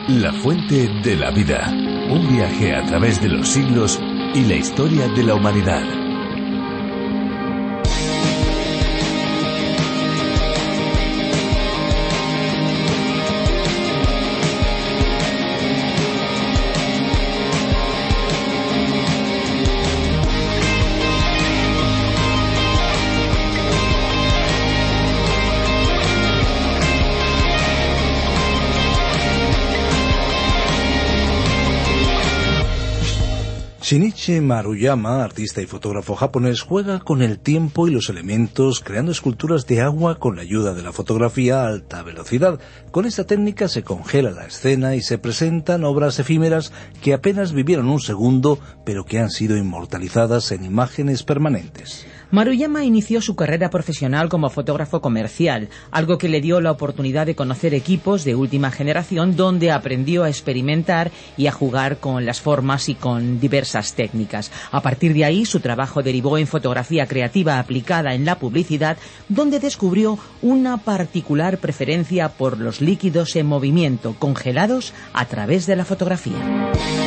La fuente de la vida. Un viaje a través de los siglos y la historia de la humanidad. Shinichi Maruyama, artista y fotógrafo japonés, juega con el tiempo y los elementos creando esculturas de agua con la ayuda de la fotografía a alta velocidad. Con esta técnica se congela la escena y se presentan obras efímeras que apenas vivieron un segundo, pero que han sido inmortalizadas en imágenes permanentes. Maruyama inició su carrera profesional como fotógrafo comercial, algo que le dio la oportunidad de conocer equipos de última generación donde aprendió a experimentar y a jugar con las formas y con diversas técnicas. A partir de ahí, su trabajo derivó en fotografía creativa aplicada en la publicidad, donde descubrió una particular preferencia por los líquidos en movimiento, congelados a través de la fotografía.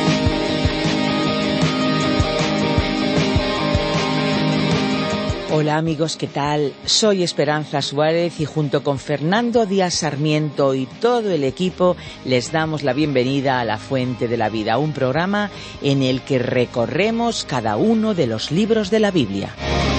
Hola amigos, ¿qué tal? Soy Esperanza Suárez y junto con Fernando Díaz Sarmiento y todo el equipo les damos la bienvenida a La Fuente de la Vida, un programa en el que recorremos cada uno de los libros de la Biblia.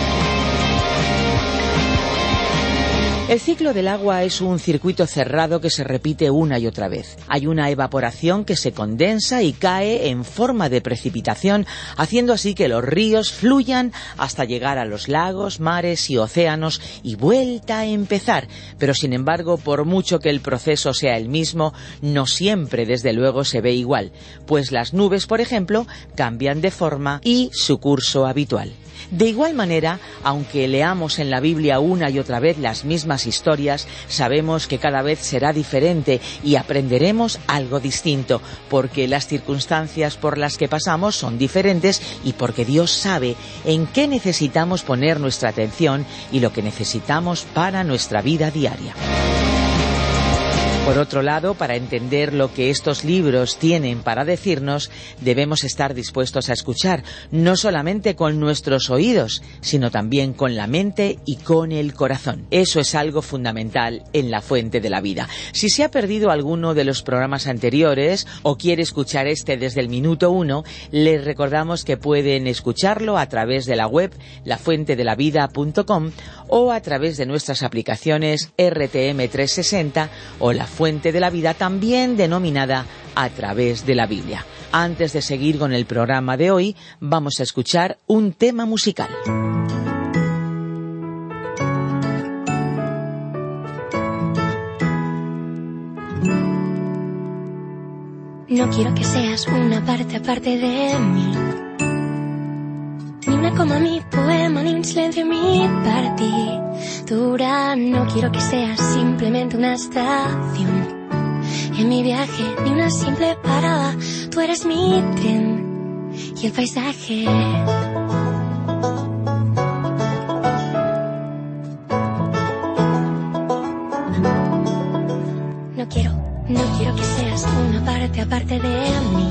El ciclo del agua es un circuito cerrado que se repite una y otra vez. Hay una evaporación que se condensa y cae en forma de precipitación, haciendo así que los ríos fluyan hasta llegar a los lagos, mares y océanos y vuelta a empezar. Pero sin embargo, por mucho que el proceso sea el mismo, no siempre desde luego se ve igual, pues las nubes, por ejemplo, cambian de forma y su curso habitual. De igual manera, aunque leamos en la Biblia una y otra vez las mismas historias, sabemos que cada vez será diferente y aprenderemos algo distinto, porque las circunstancias por las que pasamos son diferentes y porque Dios sabe en qué necesitamos poner nuestra atención y lo que necesitamos para nuestra vida diaria. Por otro lado, para entender lo que estos libros tienen para decirnos, debemos estar dispuestos a escuchar, no solamente con nuestros oídos, sino también con la mente y con el corazón. Eso es algo fundamental en La Fuente de la Vida. Si se ha perdido alguno de los programas anteriores o quiere escuchar este desde el minuto 1, les recordamos que pueden escucharlo a través de la web lafuentedelavida.com o a través de nuestras aplicaciones RTM360 o La Fuente de la Vida, también denominada A través de la Biblia. Antes de seguir con el programa de hoy, vamos a escuchar un tema musical. No quiero que seas una parte aparte de mí, ni una coma mi poema, ni un silencio mi partitura. No quiero que seas simplemente una estación en mi viaje, ni una simple parada. Tú eres mi tren y el paisaje. No quiero que seas una parte aparte de mí,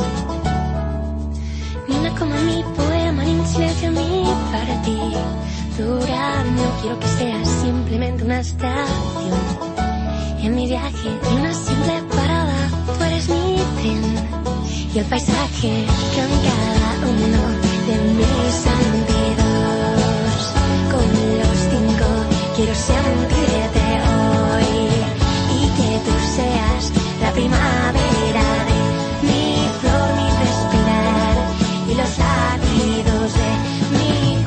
ni una coma mi poema, ni un silencio mi partitura. No quiero que seas simplemente una estación en mi viaje, ni una simple parada. Tú eres mi tren y el paisaje con cada uno de mis sentidos. Con los 5 quiero sentirte hoy y que tú seas la primavera de mi flor, mi respirar y los latidos de mi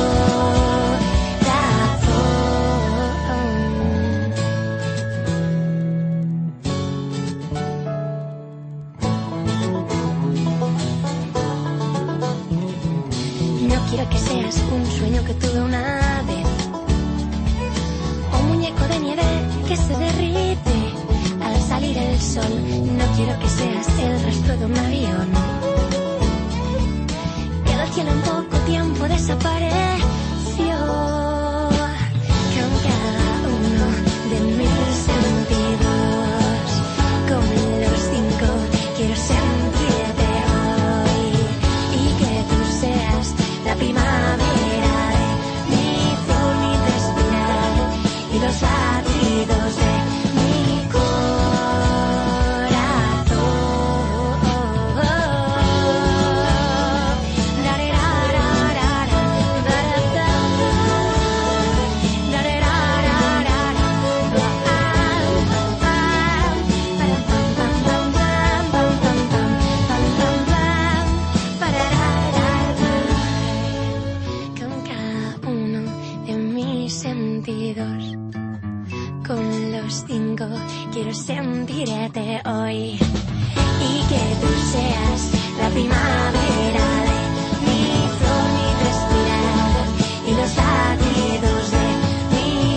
corazón. No quiero que seas un sueño que tuve una vez, o un muñeco de nieve que se derrite al salir el sol. No quiero que seas el rastro de un avión que del cielo en poco tiempo desapareció. Con cada uno de mis sentidos, con los 5 sentidos. Con los 5 quiero sentirte hoy. Y que tú seas la primavera de mi flor, mi respirar y los latidos de mi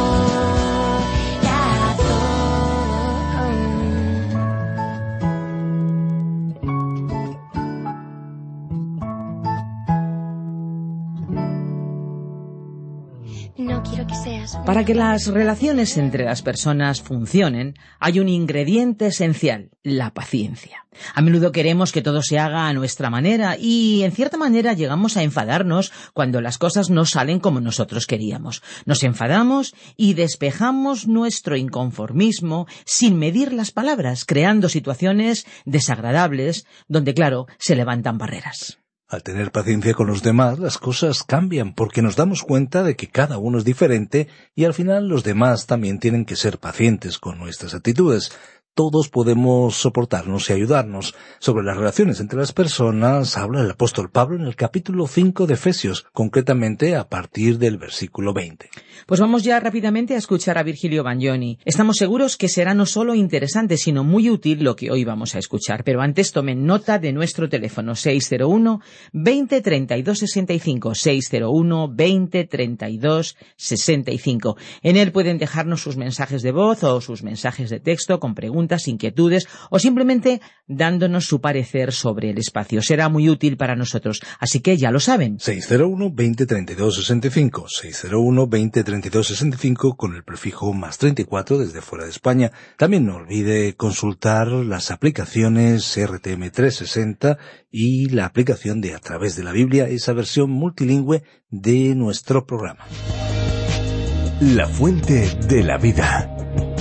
No quiero que seas... Para que las relaciones entre las personas funcionen, hay un ingrediente esencial, la paciencia. A menudo queremos que todo se haga a nuestra manera y, en cierta manera, llegamos a enfadarnos cuando las cosas no salen como nosotros queríamos. Nos enfadamos y despejamos nuestro inconformismo sin medir las palabras, creando situaciones desagradables donde, claro, se levantan barreras. Al tener paciencia con los demás, las cosas cambian porque nos damos cuenta de que cada uno es diferente y al final los demás también tienen que ser pacientes con nuestras actitudes. Todos podemos soportarnos y ayudarnos. Sobre las relaciones entre las personas habla el apóstol Pablo en el capítulo 5 de Efesios, concretamente a partir del versículo 20. Pues vamos ya rápidamente a escuchar a Virgilio Bagnoni. Estamos seguros que será no solo interesante, sino muy útil lo que hoy vamos a escuchar. Pero antes tomen nota de nuestro teléfono 601 20 32 65, 601 20 32 65. En él pueden dejarnos sus mensajes de voz o sus mensajes de texto con preguntas, inquietudes o simplemente dándonos su parecer sobre el espacio. Será muy útil para nosotros, así que ya lo saben. 601 20 32 65, 601 20 32 65 con el prefijo más 34 desde fuera de España. También no olvide consultar las aplicaciones RTM 360 y la aplicación de A Través de la Biblia, esa versión multilingüe de nuestro programa. La fuente de la vida.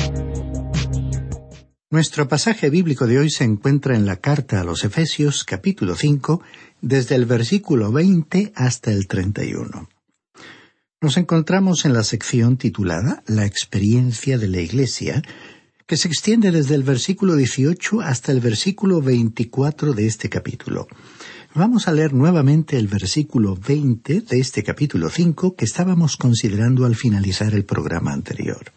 Nuestro pasaje bíblico de hoy se encuentra en la carta a los Efesios, capítulo 5, desde el versículo 20 hasta el 31. Nos encontramos en la sección titulada La experiencia de la Iglesia, que se extiende desde el versículo 18 hasta el versículo 24 de este capítulo. Vamos a leer nuevamente el versículo 20 de este capítulo 5 que estábamos considerando al finalizar el programa anterior.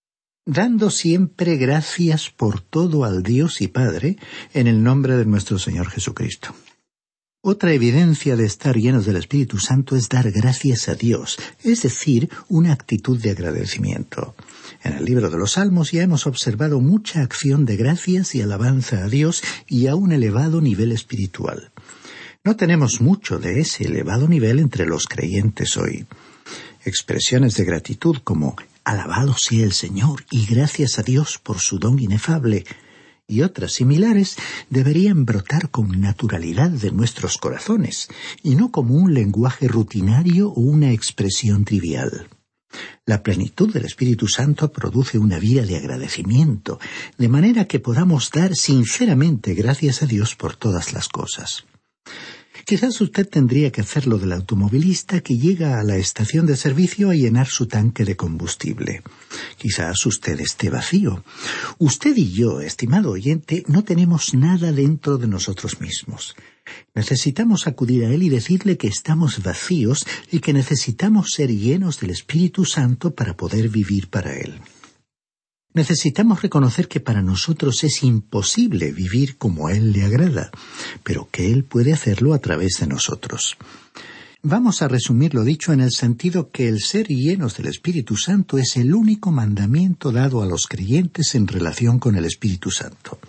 Dando siempre gracias por todo al Dios y Padre, en el nombre de nuestro Señor Jesucristo. Otra evidencia de estar llenos del Espíritu Santo es dar gracias a Dios, es decir, una actitud de agradecimiento. En el libro de los Salmos ya hemos observado mucha acción de gracias y alabanza a Dios y a un elevado nivel espiritual. No tenemos mucho de ese elevado nivel entre los creyentes hoy. Expresiones de gratitud como «Alabado sea el Señor» y «Gracias a Dios por su don inefable» y otras similares deberían brotar con naturalidad de nuestros corazones y no como un lenguaje rutinario o una expresión trivial. La plenitud del Espíritu Santo produce una vida de agradecimiento, de manera que podamos dar sinceramente gracias a Dios por todas las cosas. Quizás usted tendría que hacer lo del automovilista que llega a la estación de servicio a llenar su tanque de combustible. Quizás usted esté vacío. Usted y yo, estimado oyente, no tenemos nada dentro de nosotros mismos. Necesitamos acudir a Él y decirle que estamos vacíos y que necesitamos ser llenos del Espíritu Santo para poder vivir para Él. Necesitamos reconocer que para nosotros es imposible vivir como a Él le agrada, pero que Él puede hacerlo a través de nosotros. Vamos a resumir lo dicho en el sentido que el ser llenos del Espíritu Santo es el único mandamiento dado a los creyentes en relación con el Espíritu Santo.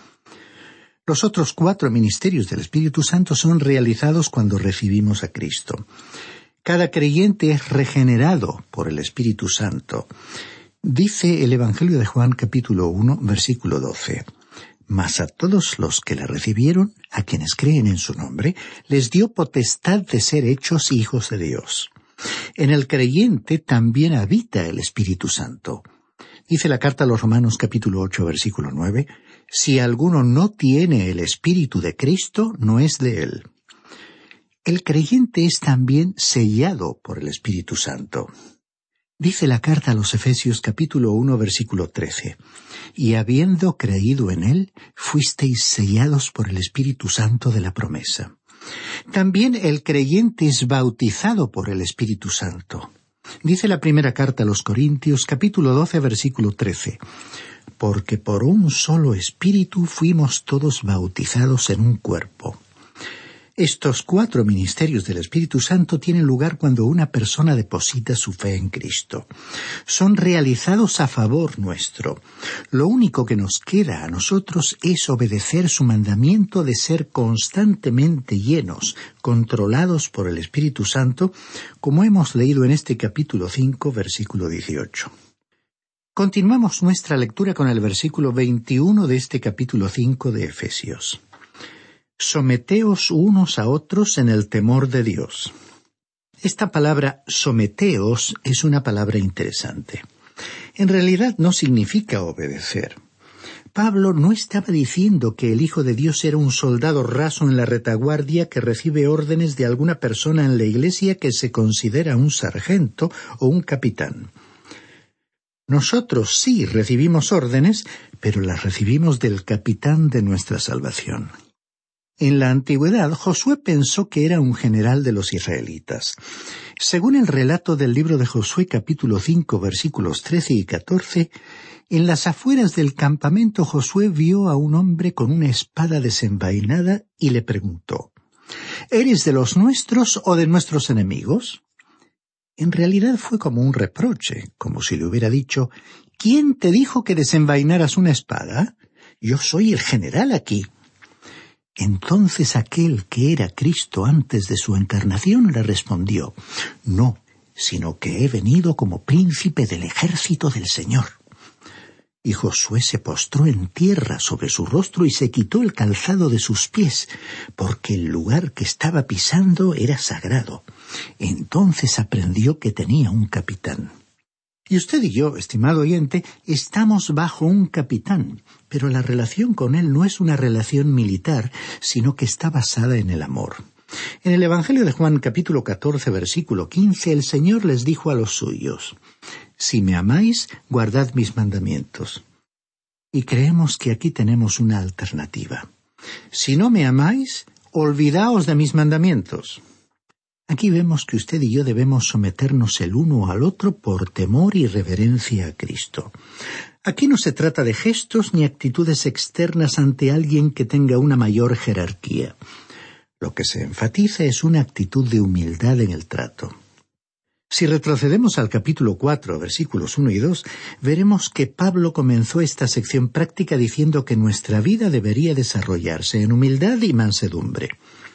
Los otros 4 ministerios del Espíritu Santo son realizados cuando recibimos a Cristo. Cada creyente es regenerado por el Espíritu Santo. Dice el Evangelio de Juan capítulo 1, versículo 12. Mas a todos los que le recibieron, a quienes creen en su nombre, les dio potestad de ser hechos hijos de Dios. En el creyente también habita el Espíritu Santo. Dice la carta a los Romanos capítulo 8, versículo 9, si alguno no tiene el Espíritu de Cristo, no es de él. El creyente es también sellado por el Espíritu Santo. Dice la carta a los Efesios capítulo 1 versículo 13, y habiendo creído en Él, fuisteis sellados por el Espíritu Santo de la promesa. También el creyente es bautizado por el Espíritu Santo. Dice la primera carta a los Corintios, capítulo 12, versículo 13. Porque por un solo espíritu fuimos todos bautizados en un cuerpo. Estos 4 ministerios del Espíritu Santo tienen lugar cuando una persona deposita su fe en Cristo. Son realizados a favor nuestro. Lo único que nos queda a nosotros es obedecer su mandamiento de ser constantemente llenos, controlados por el Espíritu Santo, como hemos leído en este capítulo 5, versículo 18. Continuamos nuestra lectura con el versículo 21 de este capítulo 5 de Efesios. Someteos unos a otros en el temor de Dios. Esta palabra someteos es una palabra interesante. En realidad no significa obedecer. Pablo no estaba diciendo que el Hijo de Dios era un soldado raso en la retaguardia que recibe órdenes de alguna persona en la iglesia que se considera un sargento o un capitán. Nosotros sí recibimos órdenes, pero las recibimos del capitán de nuestra salvación. En la antigüedad, Josué pensó que era un general de los israelitas. Según el relato del libro de Josué capítulo 5, versículos 13 y 14, en las afueras del campamento Josué vio a un hombre con una espada desenvainada y le preguntó, ¿eres de los nuestros o de nuestros enemigos? En realidad fue como un reproche, como si le hubiera dicho, ¿quién te dijo que desenvainaras una espada? Yo soy el general aquí. Entonces aquel que era Cristo antes de su encarnación le respondió, no, sino que he venido como príncipe del ejército del Señor. Y Josué se postró en tierra sobre su rostro y se quitó el calzado de sus pies, porque el lugar que estaba pisando era sagrado. Entonces aprendió que tenía un capitán. Y usted y yo, estimado oyente, estamos bajo un capitán, pero la relación con él no es una relación militar, sino que está basada en el amor. En el Evangelio de Juan, capítulo 14, versículo 15, el Señor les dijo a los suyos, «Si me amáis, guardad mis mandamientos». Y creemos que aquí tenemos una alternativa. «Si no me amáis, olvidaos de mis mandamientos». Aquí vemos que usted y yo debemos someternos el uno al otro por temor y reverencia a Cristo. Aquí no se trata de gestos ni actitudes externas ante alguien que tenga una mayor jerarquía. Lo que se enfatiza es una actitud de humildad en el trato. Si retrocedemos al capítulo 4, versículos 1 y 2, veremos que Pablo comenzó esta sección práctica diciendo que nuestra vida debería desarrollarse en humildad y mansedumbre.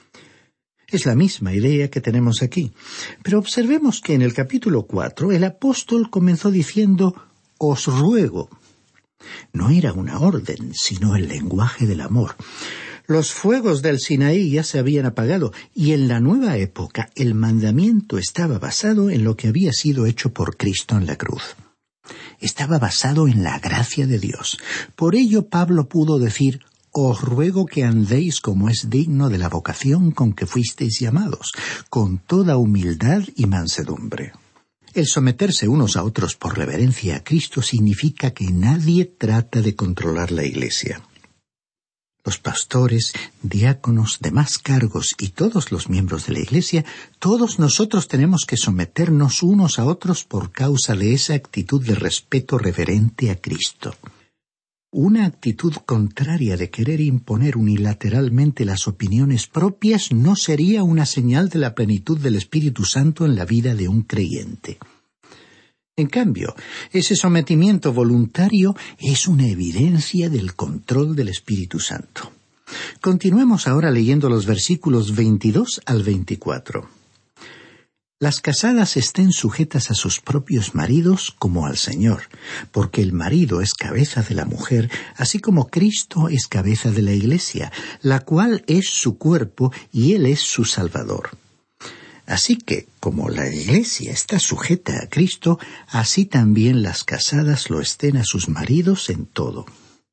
Es la misma idea que tenemos aquí. Pero observemos que en el capítulo 4 el apóstol comenzó diciendo, «Os ruego». No era una orden, sino el lenguaje del amor. Los fuegos del Sinaí ya se habían apagado, y en la nueva época el mandamiento estaba basado en lo que había sido hecho por Cristo en la cruz. Estaba basado en la gracia de Dios. Por ello Pablo pudo decir, «Os ruego que andéis como es digno de la vocación con que fuisteis llamados, con toda humildad y mansedumbre». El someterse unos a otros por reverencia a Cristo significa que nadie trata de controlar la Iglesia. Los pastores, diáconos, demás cargos y todos los miembros de la Iglesia, todos nosotros tenemos que someternos unos a otros por causa de esa actitud de respeto reverente a Cristo. Una actitud contraria de querer imponer unilateralmente las opiniones propias no sería una señal de la plenitud del Espíritu Santo en la vida de un creyente. En cambio, ese sometimiento voluntario es una evidencia del control del Espíritu Santo. Continuemos ahora leyendo los versículos 22 al 24. Las casadas estén sujetas a sus propios maridos como al Señor, porque el marido es cabeza de la mujer, así como Cristo es cabeza de la Iglesia, la cual es su cuerpo y Él es su Salvador. Así que, como la Iglesia está sujeta a Cristo, así también las casadas lo estén a sus maridos en todo.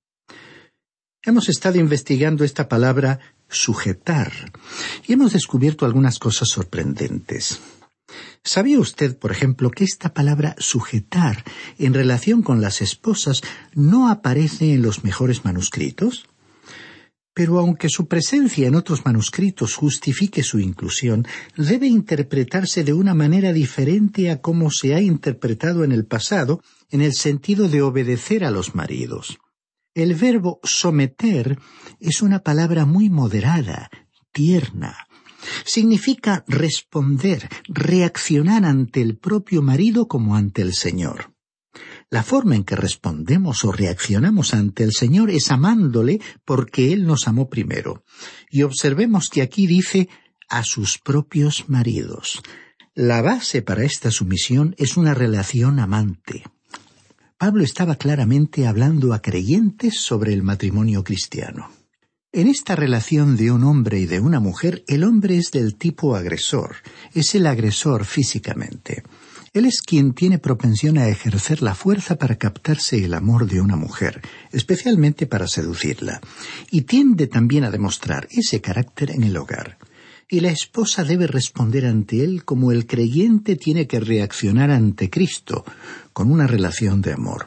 Hemos estado investigando esta palabra sujetar y hemos descubierto algunas cosas sorprendentes. ¿Sabía usted, por ejemplo, que esta palabra sujetar en relación con las esposas no aparece en los mejores manuscritos? Pero aunque su presencia en otros manuscritos justifique su inclusión, debe interpretarse de una manera diferente a cómo se ha interpretado en el pasado, en el sentido de obedecer a los maridos. El verbo someter es una palabra muy moderada, tierna. Significa responder, reaccionar ante el propio marido como ante el Señor. La forma en que respondemos o reaccionamos ante el Señor es amándole porque Él nos amó primero. Y observemos que aquí dice a sus propios maridos. La base para esta sumisión es una relación amante. Pablo estaba claramente hablando a creyentes sobre el matrimonio cristiano. En esta relación de un hombre y de una mujer, el hombre es del tipo agresor, es el agresor físicamente. Él es quien tiene propensión a ejercer la fuerza para captarse el amor de una mujer, especialmente para seducirla, y tiende también a demostrar ese carácter en el hogar. Y la esposa debe responder ante él como el creyente tiene que reaccionar ante Cristo, con una relación de amor.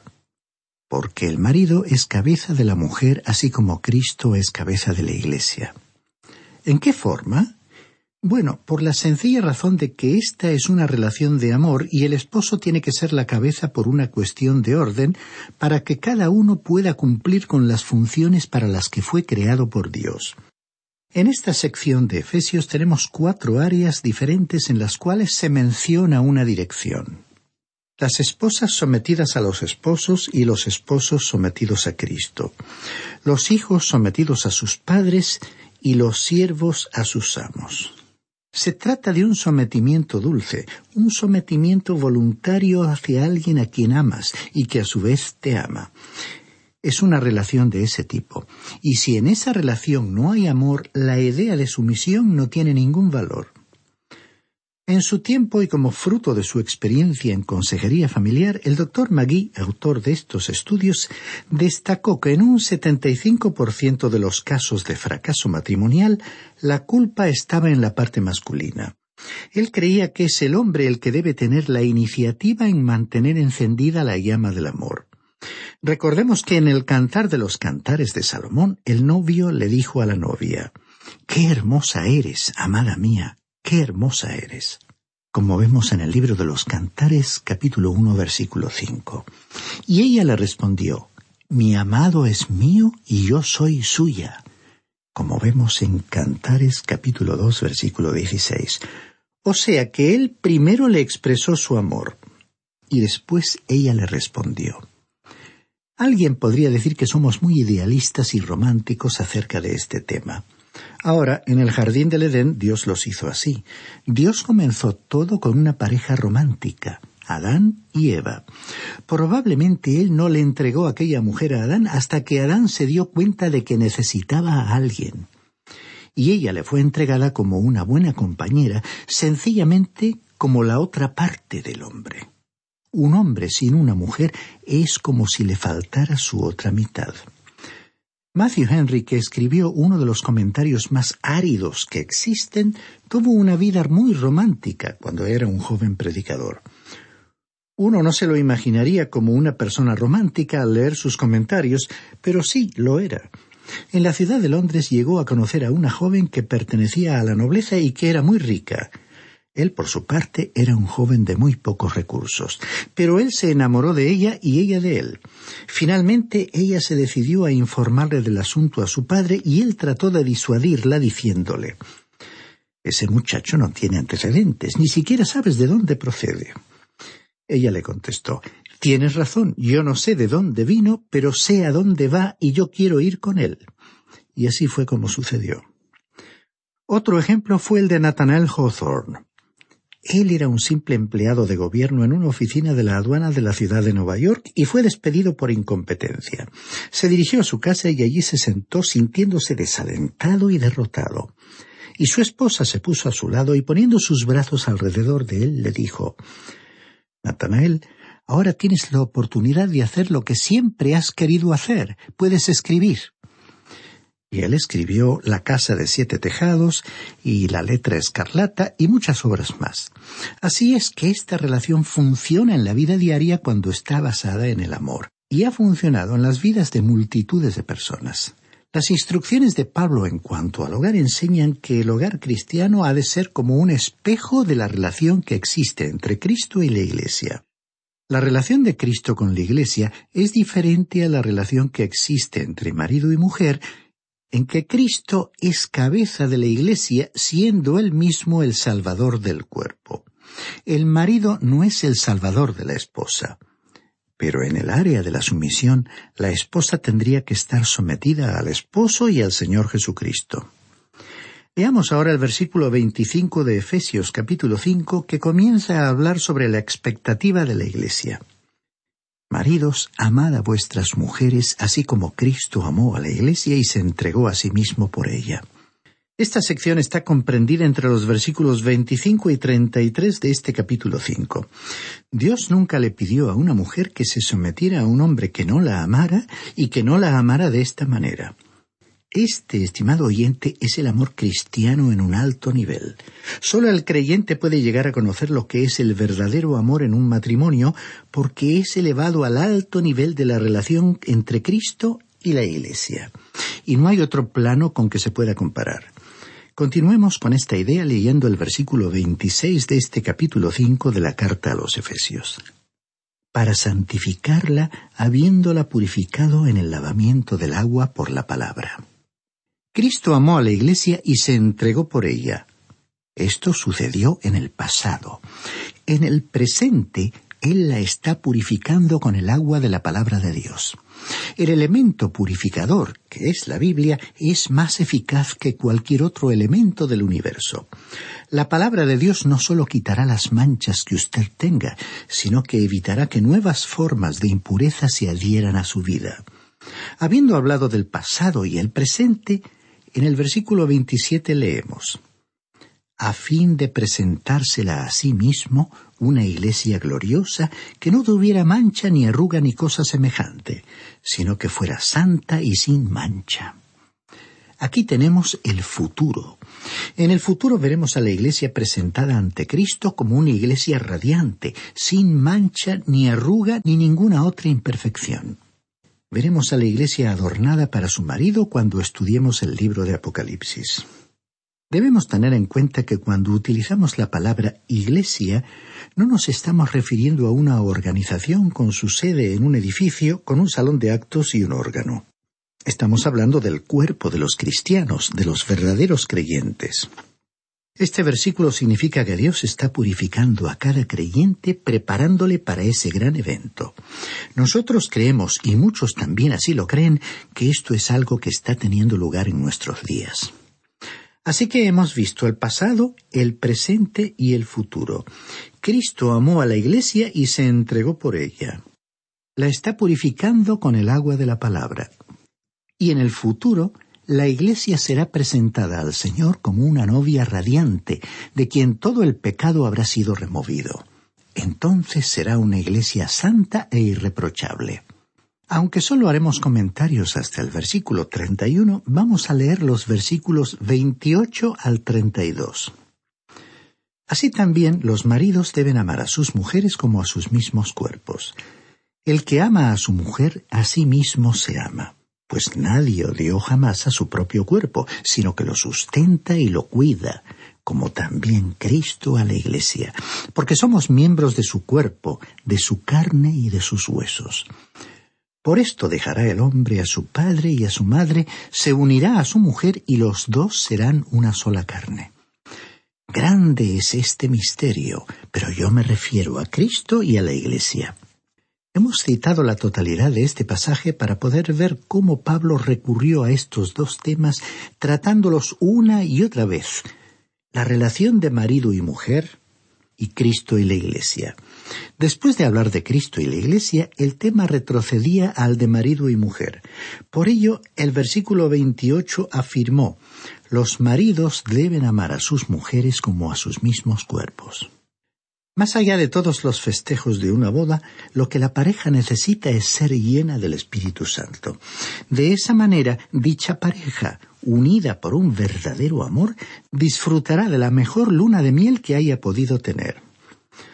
Porque el marido es cabeza de la mujer, así como Cristo es cabeza de la Iglesia. ¿En qué forma? Bueno, por la sencilla razón de que esta es una relación de amor y el esposo tiene que ser la cabeza por una cuestión de orden para que cada uno pueda cumplir con las funciones para las que fue creado por Dios. En esta sección de Efesios tenemos 4 áreas diferentes en las cuales se menciona una dirección. Las esposas sometidas a los esposos y los esposos sometidos a Cristo. Los hijos sometidos a sus padres y los siervos a sus amos. Se trata de un sometimiento dulce, un sometimiento voluntario hacia alguien a quien amas y que a su vez te ama. Es una relación de ese tipo, y si en esa relación no hay amor, la idea de sumisión no tiene ningún valor. En su tiempo y como fruto de su experiencia en consejería familiar, el Dr. Magee, autor de estos estudios, destacó que en un 75% de los casos de fracaso matrimonial, la culpa estaba en la parte masculina. Él creía que es el hombre el que debe tener la iniciativa en mantener encendida la llama del amor. Recordemos que en el Cantar de los Cantares de Salomón, el novio le dijo a la novia, «¡Qué hermosa eres, amada mía! ¡Qué hermosa eres!», como vemos en el libro de los Cantares, capítulo 1, versículo 5. Y ella le respondió, «Mi amado es mío y yo soy suya», como vemos en Cantares, capítulo 2, versículo 16. O sea que él primero le expresó su amor, y después ella le respondió. Alguien podría decir que somos muy idealistas y románticos acerca de este tema. Ahora, en el jardín del Edén, Dios los hizo así. Dios comenzó todo con una pareja romántica, Adán y Eva. Probablemente Él no le entregó a aquella mujer a Adán hasta que Adán se dio cuenta de que necesitaba a alguien. Y ella le fue entregada como una buena compañera, sencillamente como la otra parte del hombre. Un hombre sin una mujer es como si le faltara su otra mitad. Matthew Henry, que escribió uno de los comentarios más áridos que existen, tuvo una vida muy romántica cuando era un joven predicador. Uno no se lo imaginaría como una persona romántica al leer sus comentarios, pero sí lo era. En la ciudad de Londres llegó a conocer a una joven que pertenecía a la nobleza y que era muy rica. Él, por su parte, era un joven de muy pocos recursos, pero él se enamoró de ella y ella de él. Finalmente, ella se decidió a informarle del asunto a su padre y él trató de disuadirla diciéndole, «Ese muchacho no tiene antecedentes, ni siquiera sabes de dónde procede». Ella le contestó, «Tienes razón, yo no sé de dónde vino, pero sé a dónde va y yo quiero ir con él». Y así fue como sucedió. Otro ejemplo fue el de Nathanael Hawthorne. Él era un simple empleado de gobierno en una oficina de la aduana de la ciudad de Nueva York y fue despedido por incompetencia. Se dirigió a su casa y allí se sentó sintiéndose desalentado y derrotado. Y su esposa se puso a su lado y poniendo sus brazos alrededor de él le dijo, «Nathanael, ahora tienes la oportunidad de hacer lo que siempre has querido hacer. Puedes escribir». Y él escribió La casa de 7 tejados y La letra escarlata y muchas obras más. Así es que esta relación funciona en la vida diaria cuando está basada en el amor. Y ha funcionado en las vidas de multitudes de personas. Las instrucciones de Pablo en cuanto al hogar enseñan que el hogar cristiano ha de ser como un espejo de la relación que existe entre Cristo y la Iglesia. La relación de Cristo con la Iglesia es diferente a la relación que existe entre marido y mujer, en que Cristo es cabeza de la Iglesia, siendo Él mismo el Salvador del cuerpo. El marido no es el Salvador de la esposa. Pero en el área de la sumisión, la esposa tendría que estar sometida al esposo y al Señor Jesucristo. Veamos ahora el versículo 25 de Efesios capítulo 5, que comienza a hablar sobre la expectativa de la Iglesia. Maridos, amad a vuestras mujeres, así como Cristo amó a la Iglesia y se entregó a sí mismo por ella. Esta sección está comprendida entre los versículos 25 y 33 de este capítulo 5. Dios nunca le pidió a una mujer que se sometiera a un hombre que no la amara y que no la amara de esta manera. Este, estimado oyente, es el amor cristiano en un alto nivel. Solo el creyente puede llegar a conocer lo que es el verdadero amor en un matrimonio, porque es elevado al alto nivel de la relación entre Cristo y la Iglesia. Y no hay otro plano con que se pueda comparar. Continuemos con esta idea leyendo el versículo 26 de este capítulo 5 de la carta a los Efesios. Para santificarla, habiéndola purificado en el lavamiento del agua por la palabra. Cristo amó a la Iglesia y se entregó por ella. Esto sucedió en el pasado. En el presente, Él la está purificando con el agua de la palabra de Dios. El elemento purificador, que es la Biblia, es más eficaz que cualquier otro elemento del universo. La palabra de Dios no solo quitará las manchas que usted tenga, sino que evitará que nuevas formas de impureza se adhieran a su vida. Habiendo hablado del pasado y el presente, en el versículo 27 leemos: a fin de presentársela a sí mismo una iglesia gloriosa que no tuviera mancha ni arruga ni cosa semejante, sino que fuera santa y sin mancha. Aquí tenemos el futuro. En el futuro veremos a la iglesia presentada ante Cristo como una iglesia radiante, sin mancha ni arruga ni ninguna otra imperfección. Veremos a la iglesia adornada para su marido cuando estudiemos el libro de Apocalipsis. Debemos tener en cuenta que cuando utilizamos la palabra iglesia, no nos estamos refiriendo a una organización con su sede en un edificio, con un salón de actos y un órgano. Estamos hablando del cuerpo de los cristianos, de los verdaderos creyentes. Este versículo significa que Dios está purificando a cada creyente, preparándole para ese gran evento. Nosotros creemos, y muchos también así lo creen, que esto es algo que está teniendo lugar en nuestros días. Así que hemos visto el pasado, el presente y el futuro. Cristo amó a la Iglesia y se entregó por ella. La está purificando con el agua de la palabra. Y en el futuro, la Iglesia será presentada al Señor como una novia radiante, de quien todo el pecado habrá sido removido. Entonces será una Iglesia santa e irreprochable. Aunque solo haremos comentarios hasta el versículo 31, vamos a leer los versículos 28 al 32. Así también los maridos deben amar a sus mujeres como a sus mismos cuerpos. El que ama a su mujer, a sí mismo se ama, pues nadie odió jamás a su propio cuerpo, sino que lo sustenta y lo cuida, como también Cristo a la Iglesia, porque somos miembros de su cuerpo, de su carne y de sus huesos. Por esto dejará el hombre a su padre y a su madre, se unirá a su mujer y los dos serán una sola carne. Grande es este misterio, pero yo me refiero a Cristo y a la Iglesia. Hemos citado la totalidad de este pasaje para poder ver cómo Pablo recurrió a estos dos temas tratándolos una y otra vez: la relación de marido y mujer y Cristo y la Iglesia. Después de hablar de Cristo y la Iglesia, el tema retrocedía al de marido y mujer. Por ello, el versículo 28 afirmó: los maridos deben amar a sus mujeres como a sus mismos cuerpos. Más allá de todos los festejos de una boda, lo que la pareja necesita es ser llena del Espíritu Santo. De esa manera, dicha pareja, unida por un verdadero amor, disfrutará de la mejor luna de miel que haya podido tener.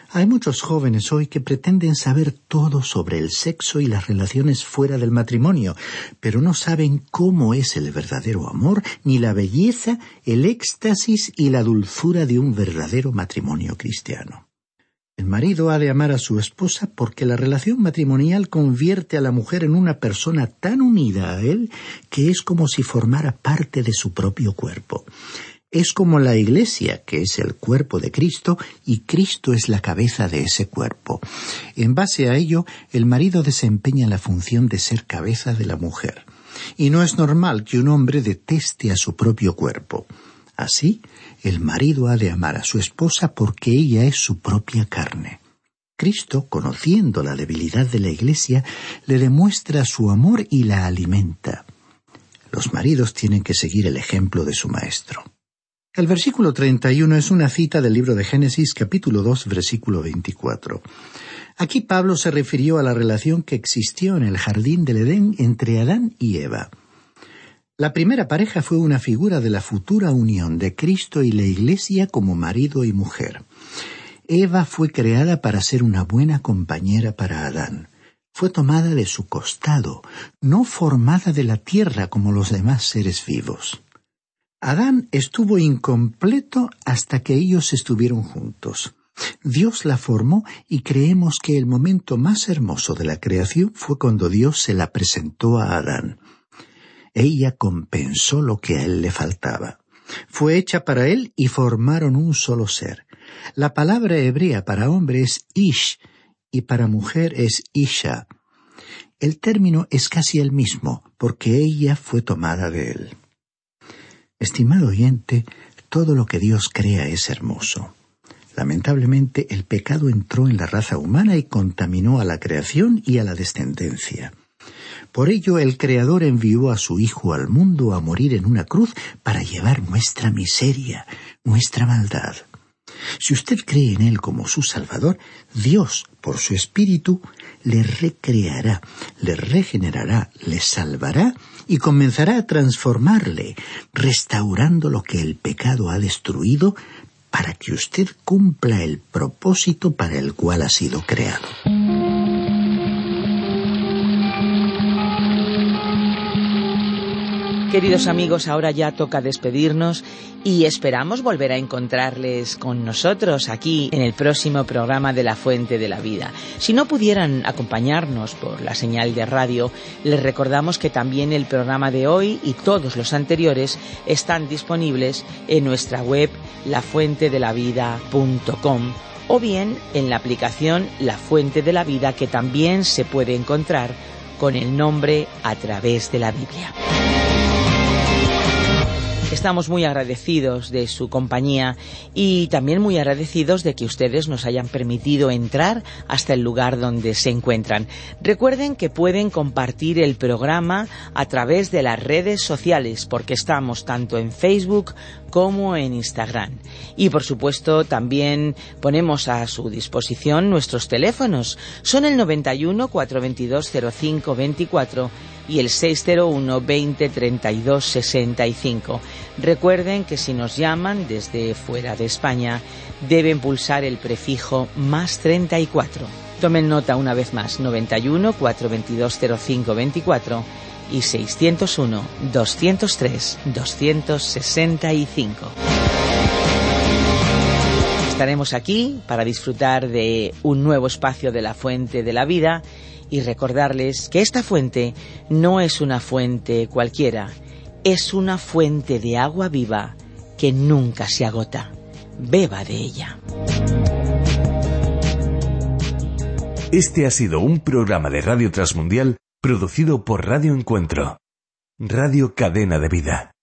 Hay muchos jóvenes hoy que pretenden saber todo sobre el sexo y las relaciones fuera del matrimonio, pero no saben cómo es el verdadero amor, ni la belleza, el éxtasis y la dulzura de un verdadero matrimonio cristiano. El marido ha de amar a su esposa porque la relación matrimonial convierte a la mujer en una persona tan unida a él que es como si formara parte de su propio cuerpo. Es como la Iglesia, que es el cuerpo de Cristo, y Cristo es la cabeza de ese cuerpo. En base a ello, el marido desempeña la función de ser cabeza de la mujer. Y no es normal que un hombre deteste a su propio cuerpo. Así, el marido ha de amar a su esposa porque ella es su propia carne. Cristo, conociendo la debilidad de la Iglesia, le demuestra su amor y la alimenta. Los maridos tienen que seguir el ejemplo de su maestro. El versículo 31 es una cita del libro de Génesis, capítulo 2, versículo 24. Aquí Pablo se refirió a la relación que existió en el jardín del Edén entre Adán y Eva. La primera pareja fue una figura de la futura unión de Cristo y la Iglesia como marido y mujer. Eva fue creada para ser una buena compañera para Adán. Fue tomada de su costado, no formada de la tierra como los demás seres vivos. Adán estuvo incompleto hasta que ellos estuvieron juntos. Dios la formó y creemos que el momento más hermoso de la creación fue cuando Dios se la presentó a Adán. Ella compensó lo que a él le faltaba. Fue hecha para él y formaron un solo ser. La palabra hebrea para hombre es ish y para mujer es isha. El término es casi el mismo porque ella fue tomada de él. Estimado oyente, todo lo que Dios crea es hermoso. Lamentablemente, el pecado entró en la raza humana y contaminó a la creación y a la descendencia. Por ello, el Creador envió a su Hijo al mundo a morir en una cruz para llevar nuestra miseria, nuestra maldad. Si usted cree en Él como su Salvador, Dios, por su Espíritu, le recreará, le regenerará, le salvará y comenzará a transformarle, restaurando lo que el pecado ha destruido para que usted cumpla el propósito para el cual ha sido creado. Queridos amigos, ahora ya toca despedirnos y esperamos volver a encontrarles con nosotros aquí en el próximo programa de La Fuente de la Vida. Si no pudieran acompañarnos por la señal de radio, les recordamos que también el programa de hoy y todos los anteriores están disponibles en nuestra web lafuentedelavida.com o bien en la aplicación La Fuente de la Vida, que también se puede encontrar con el nombre A Través de la Biblia. Estamos muy agradecidos de su compañía y también muy agradecidos de que ustedes nos hayan permitido entrar hasta el lugar donde se encuentran. Recuerden que pueden compartir el programa a través de las redes sociales, porque estamos tanto en Facebook como en Instagram. Y por supuesto también ponemos a su disposición nuestros teléfonos. Son el 91 422 0524 y el 601 20 32 65. Recuerden que si nos llaman desde fuera de España, deben pulsar el prefijo más 34. Tomen nota una vez más, 91 422 0524 y 601 203 265. Estaremos aquí para disfrutar de un nuevo espacio de la Fuente de la Vida y recordarles que esta fuente no es una fuente cualquiera, es una fuente de agua viva que nunca se agota. Beba de ella. Este ha sido un programa de Radio Transmundial producido por Radio Encuentro, Radio Cadena de Vida.